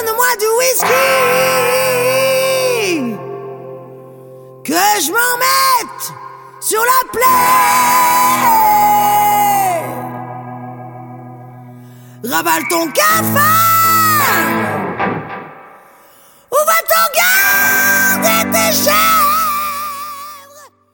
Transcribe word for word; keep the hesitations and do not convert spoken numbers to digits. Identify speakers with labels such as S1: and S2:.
S1: donne-moi du whisky, que je m'en mette sur la plaie. Ravale ton cafard,